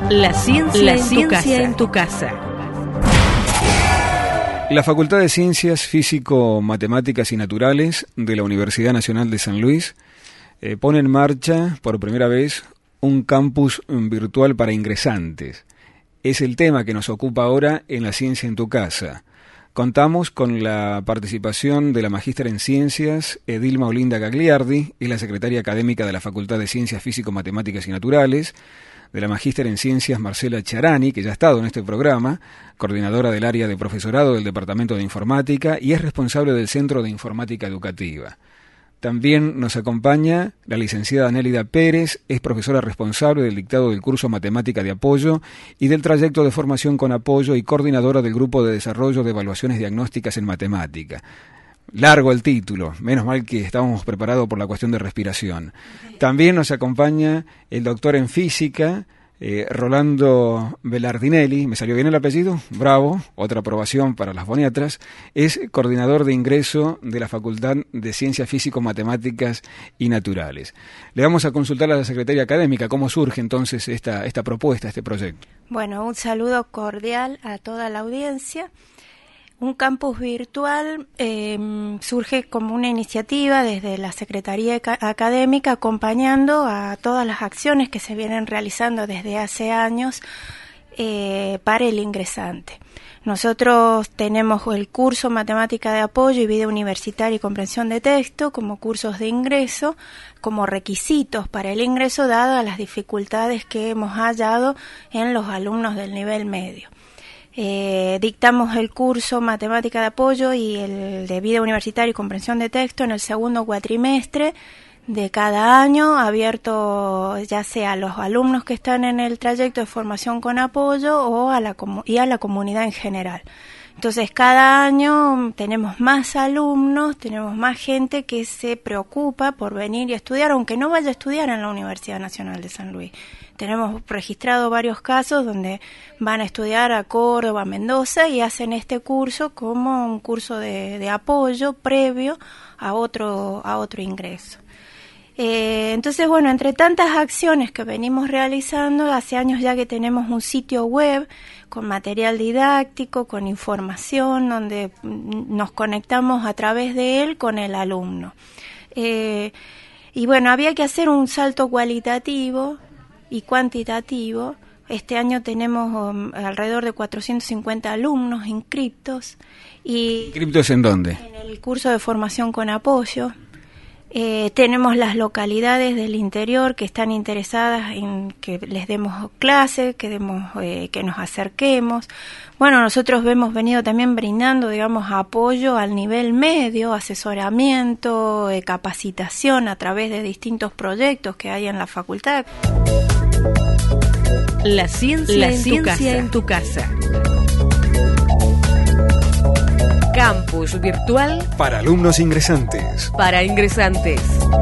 La ciencia en tu casa. La Facultad de Ciencias Físico-Matemáticas y Naturales de la Universidad Nacional de San Luis pone en marcha por primera vez un campus virtual para ingresantes. Es el tema que nos ocupa ahora en La Ciencia en tu casa. Contamos con la participación de la magíster en Ciencias, Edilma Olinda Gagliardi, es la secretaria académica de la Facultad de Ciencias Físico-Matemáticas y Naturales, de la magíster en Ciencias Marcela Charani, que ya ha estado en este programa, coordinadora del área de profesorado del Departamento de Informática y es responsable del Centro de Informática Educativa. También nos acompaña la licenciada Nélida Pérez, es profesora responsable del dictado del curso Matemática de Apoyo y del trayecto de formación con apoyo y coordinadora del Grupo de Desarrollo de Evaluaciones Diagnósticas en Matemática. Largo el título, menos mal que estábamos preparados por la cuestión de respiración. También nos acompaña el doctor en Física, Rolando Belardinelli, ¿me salió bien el apellido? Bravo, otra aprobación para las boniatras. Es coordinador de ingreso de la Facultad de Ciencias Físico-Matemáticas y Naturales. Le vamos a consultar a la secretaria académica cómo surge entonces esta propuesta, este proyecto. Bueno, un saludo cordial a toda la audiencia. Un campus virtual surge como una iniciativa desde la Secretaría Académica acompañando a todas las acciones que se vienen realizando desde hace años para el ingresante. Nosotros tenemos el curso Matemática de Apoyo y Vida Universitaria y Comprensión de Texto como cursos de ingreso, como requisitos para el ingreso dadas las dificultades que hemos hallado en los alumnos del nivel medio. Dictamos el curso Matemática de Apoyo y el de Vida Universitaria y Comprensión de Texto en el segundo cuatrimestre de cada año, abierto ya sea a los alumnos que están en el trayecto de formación con apoyo o a la comunidad en general. Entonces, cada año tenemos más alumnos, tenemos más gente que se preocupa por venir y estudiar, aunque no vaya a estudiar en la Universidad Nacional de San Luis. Tenemos registrado varios casos donde van a estudiar a Córdoba, Mendoza y hacen este curso como un curso de apoyo previo a otro ingreso. Entonces, bueno, entre tantas acciones que venimos realizando, hace años ya que tenemos un sitio web con material didáctico, con información, donde nos conectamos a través de él con el alumno. Y bueno, había que hacer un salto cualitativo y cuantitativo. Este año tenemos alrededor de 450 alumnos inscriptos. ¿Inscriptos en dónde? En el curso de formación con apoyo. Tenemos las localidades del interior que están interesadas en que les demos clases, que nos acerquemos. Bueno, nosotros hemos venido también brindando, digamos, apoyo al nivel medio, asesoramiento, capacitación a través de distintos proyectos que hay en la facultad. La ciencia en tu casa. Campus virtual para alumnos ingresantes. Para ingresantes.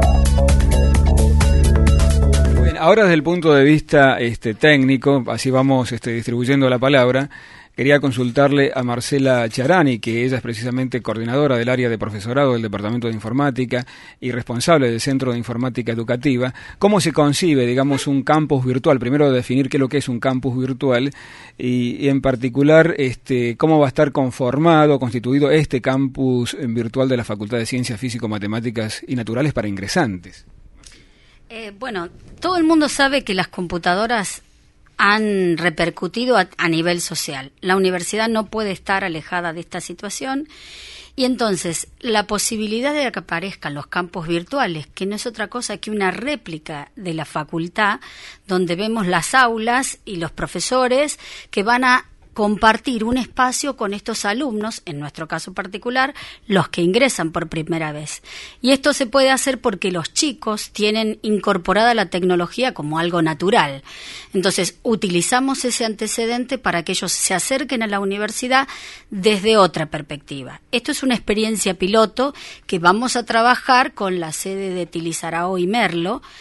Bien, ahora desde el punto de vista técnico, así vamos distribuyendo la palabra. Quería consultarle a Marcela Charani, que ella es precisamente coordinadora del área de profesorado del Departamento de Informática y responsable del Centro de Informática Educativa. ¿Cómo se concibe, digamos, un campus virtual? Primero definir qué es lo que es un campus virtual y en particular cómo va a estar constituido este campus virtual de la Facultad de Ciencias Físico-Matemáticas y Naturales para ingresantes. Bueno, todo el mundo sabe que las computadoras han repercutido a nivel social. La universidad no puede estar alejada de esta situación y entonces la posibilidad de que aparezcan los campus virtuales, que no es otra cosa que una réplica de la facultad, donde vemos las aulas y los profesores que van a compartir un espacio con estos alumnos, en nuestro caso particular, los que ingresan por primera vez. Y esto se puede hacer porque los chicos tienen incorporada la tecnología como algo natural. Entonces, utilizamos ese antecedente para que ellos se acerquen a la universidad desde otra perspectiva. Esto es una experiencia piloto que vamos a trabajar con la sede de Tilizarao y Merlo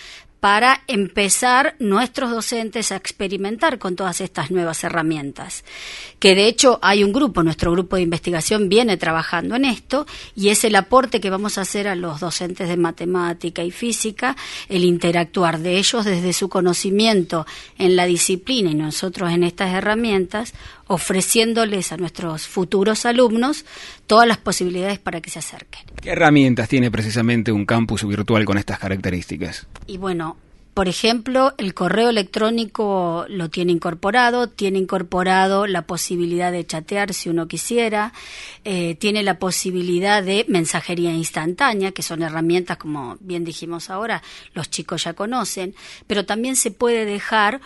para empezar nuestros docentes a experimentar con todas estas nuevas herramientas. Que de hecho hay un grupo, nuestro grupo de investigación viene trabajando en esto, y es el aporte que vamos a hacer a los docentes de matemática y física, el interactuar de ellos desde su conocimiento en la disciplina y nosotros en estas herramientas, ofreciéndoles a nuestros futuros alumnos todas las posibilidades para que se acerquen. ¿Qué herramientas tiene precisamente un campus virtual con estas características? Y bueno, por ejemplo, el correo electrónico lo tiene incorporado la posibilidad de chatear si uno quisiera, tiene la posibilidad de mensajería instantánea, que son herramientas, como bien dijimos ahora, los chicos ya conocen, pero también se puede dejar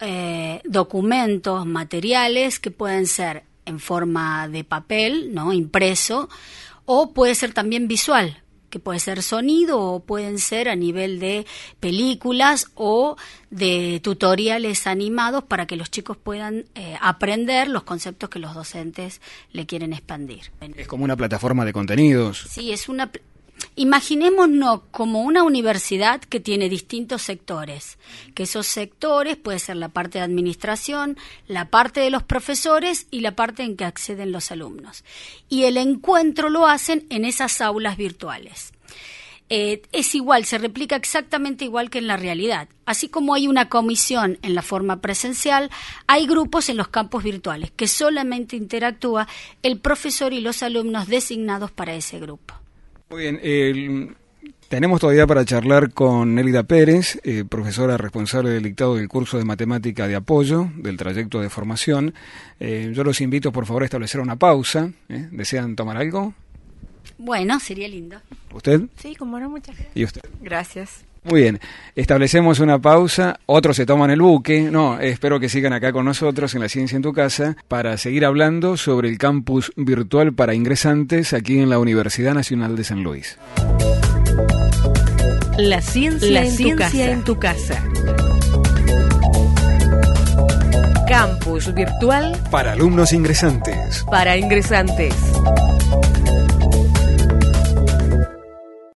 documentos, materiales que pueden ser en forma de papel, ¿no?, impreso, o puede ser también visual, que puede ser sonido o pueden ser a nivel de películas o de tutoriales animados para que los chicos puedan aprender los conceptos que los docentes le quieren expandir. Es como una plataforma de contenidos. Sí, imaginémonos como una universidad que tiene distintos sectores, que esos sectores puede ser la parte de administración, la parte de los profesores y la parte en que acceden los alumnos. Y el encuentro lo hacen en esas aulas virtuales. Es igual, se replica exactamente igual que en la realidad. Así como hay una comisión en la forma presencial, hay grupos en los campus virtuales que solamente interactúa el profesor y los alumnos designados para ese grupo. Muy bien, tenemos todavía para charlar con Nélida Pérez, profesora responsable del dictado del curso de matemática de apoyo del trayecto de formación. Yo los invito, por favor, a establecer una pausa. ¿Desean tomar algo? Bueno, sería lindo. ¿Usted? Sí, como no, muchas gracias. ¿Y usted? Gracias. Muy bien, establecemos una pausa, otros se toman el buque, espero que sigan acá con nosotros en La Ciencia en tu Casa para seguir hablando sobre el campus virtual para ingresantes aquí en la Universidad Nacional de San Luis. La ciencia en tu casa. Campus virtual para alumnos ingresantes. Para ingresantes.